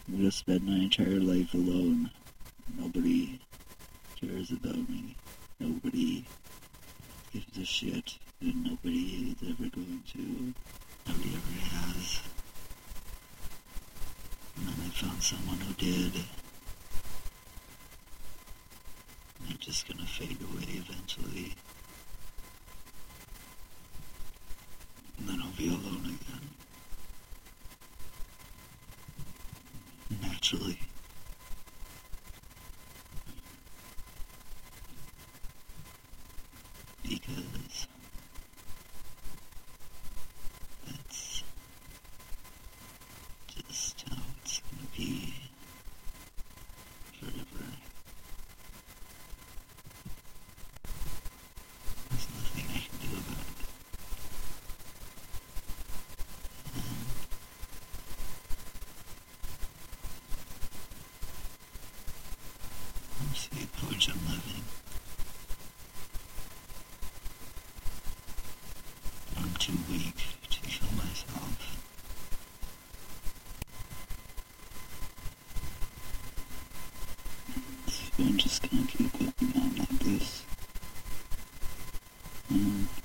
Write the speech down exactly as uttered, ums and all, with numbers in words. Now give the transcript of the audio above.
I'm gonna spend my entire life alone. Nobody cares about me. Nobody gives a shit. And nobody is ever going to. Nobody ever has. And then I found someone who did. And they're just gonna fade away eventually. And then I'll be alone again. Naturally. Because that's just how it's gonna be forever. There's nothing I can do about it. And I'm see how much I'm living. I'm too weak to kill myself. So I'm just gonna keep going on like this. And